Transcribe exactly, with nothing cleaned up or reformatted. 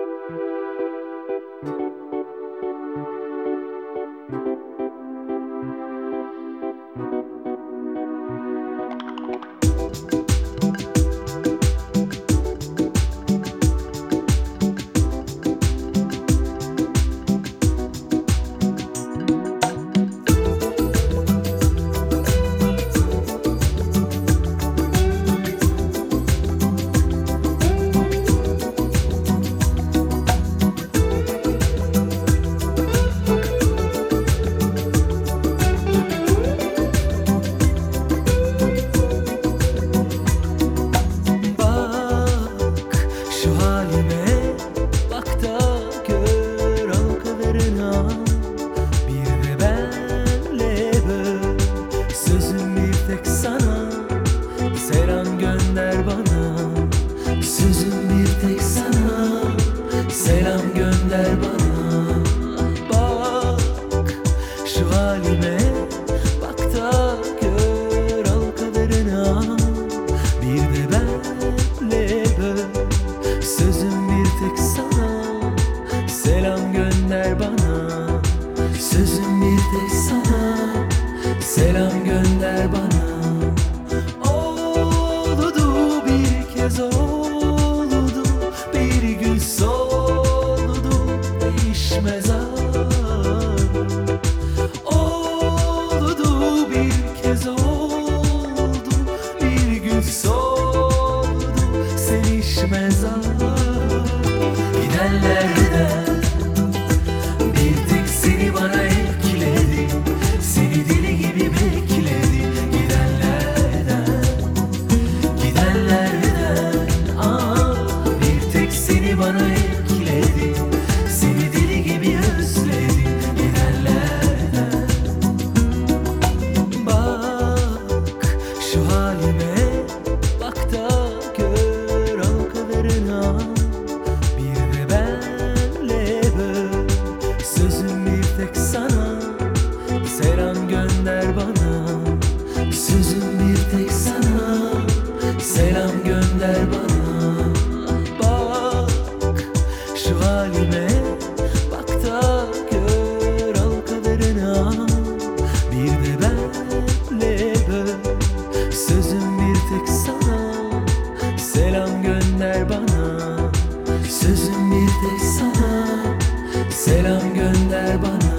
Selam gönder bana, sözüm bir tek sana. Selam gönder bana. Bak şu halime, bak da gör, al kaderine. Bir de benle böl, sözüm bir tek sana. Selam gönder bana, sözüm bir tek sana. Selam gönder bana. Oldu bir gün soldu, değişmez ağır. Oldu bir kez oldu, bir gün soldu, sevişmez ağır. Gidenlerden bir tek seni bana ekledi, seni deli gibi bekledi. Gidenlerden, gidenlerden bana ekledi, seni deli gibi özledi. Gidenlerden. Bak şu halime, bak da gör, al kaderine. Bir de benle böl, sözüm bir tek sana. Selam gönder bana, sözüm bir tek sana. Selam gönder bana. Şu halime, bak da gör, al kaderine. Bir de benle böl, sözüm bir tek sana. Selam gönder bana, sözüm bir tek sana. Selam gönder bana.